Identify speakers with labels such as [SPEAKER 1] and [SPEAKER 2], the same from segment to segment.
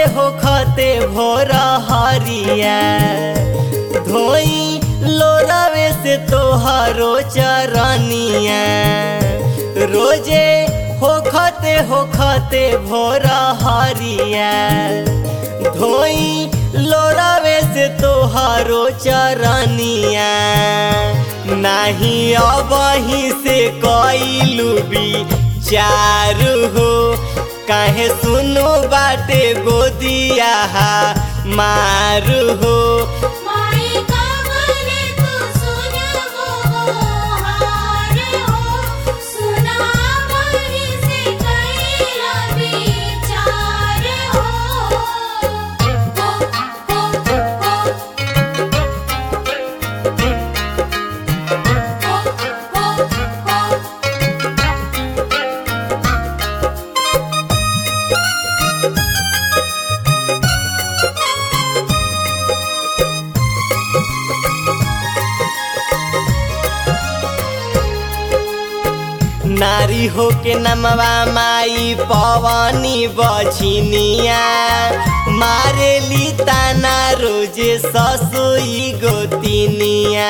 [SPEAKER 1] होखते भोर हरिया धोई लोरावे से तोहरो चरनिया रोजे होखते भोर हरिया धोई लोरावे से तोहरो चरनिया नाही अबही से कइलू चारू हो काहे सुनो बाटे गोदिया मारू हो नारी हो के नमवा माई पवनी बछिनिया मारेली ताना रोजे ससुई गोतिनिया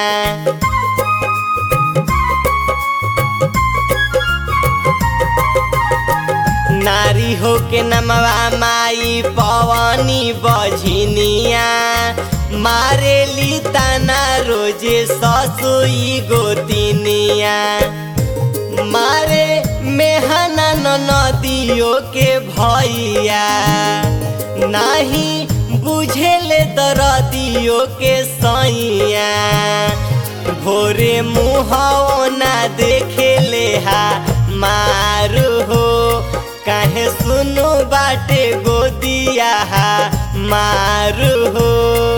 [SPEAKER 1] नारी हो के नमवा माई पवनी बछिनिया मारेली ताना रोजे ससुई गोतिनिया मारे मेहना नदियों के भैया नहीं बुझेले दरदियों के सैया भोरे मुहाओ ना देखेले मारू हो काहे सुनो बाटे गोदिया मारू हो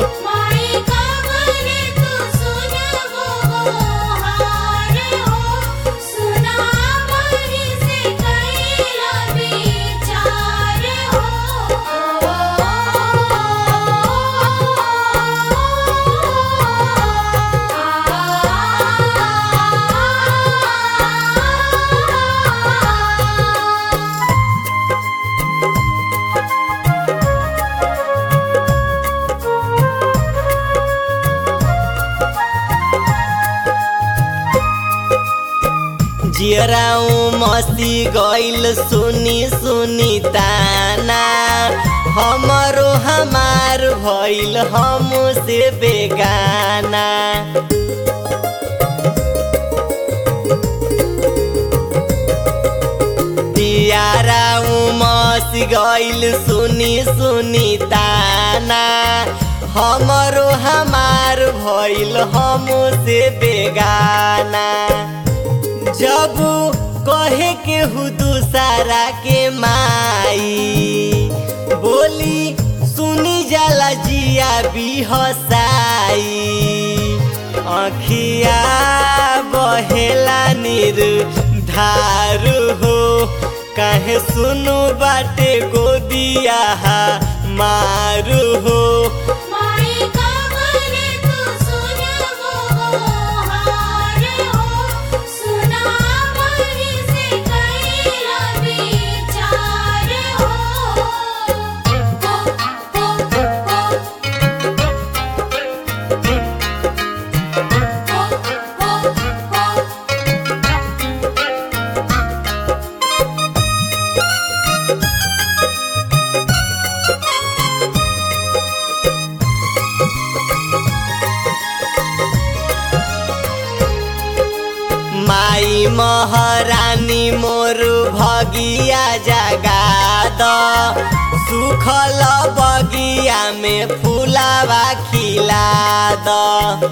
[SPEAKER 1] जियराऊ मस्ती गइल सुनी सुनी ताना हमरो हमार भइल हम से बेगाना जियराऊ मस्ती गइल सुनी सुनी ताना हमरो हमार भइल हम से बेगाना जब कहे के दूसरा के माई बोली सुनी जाला जिया भी हसाई अखिया बहेला नीर धारू हो काहे सुनो बाटे गोदिया मारू हो माई महारानी मोर भगिया जगा द सुखल बगिया में फूलावा खिला द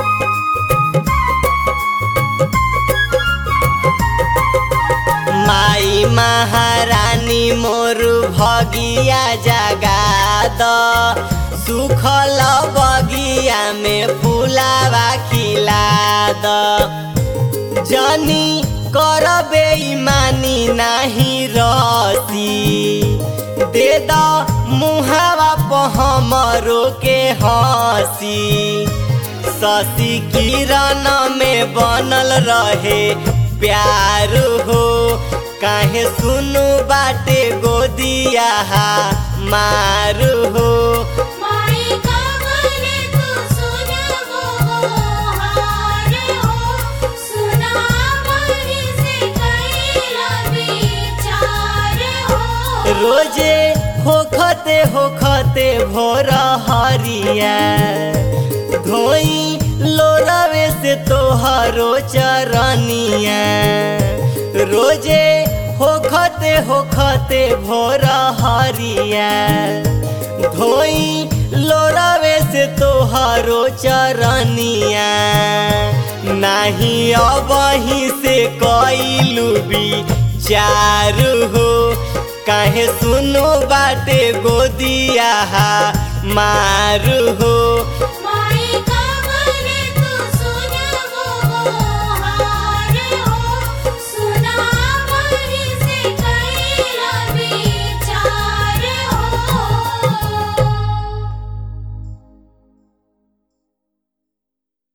[SPEAKER 1] माई महारानी मोर भगिया जगा द सुखल बगिया में फूलावा खिला द जानी कर बेईमानी नहीं रसी दे द मुहावा प हमरो के हंसी शशि किरण में बनल रहे प्यार हो काहे सुनु बाटे गोदिया मारू हो।
[SPEAKER 2] माई कावले तू सुनबो हार हो, सुना मही से कैला विचार हो।
[SPEAKER 1] रोजे होखते भोर हरिया धोई लोरावे से तोहरो चरनिया। रोजे होखते भोर हरिया धोई लोरावे से तोहरो चरनिया। नाही अबही से कइलू विचार हो, काहे सुनु बाटे गोदिया मारू हो।